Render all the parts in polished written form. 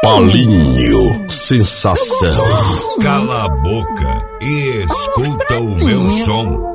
Valinho, sensação. Cala a boca e escuta o meu som.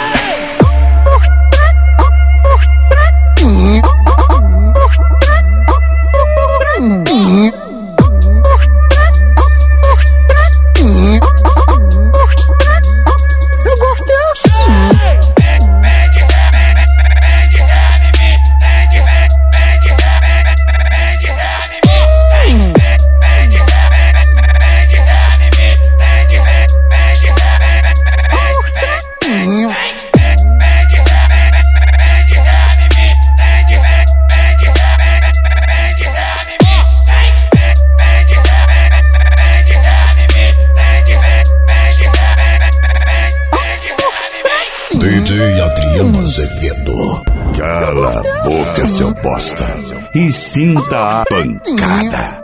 DJ Adriano Azevedo. Cala a boca, seu bosta, e sinta a pancada.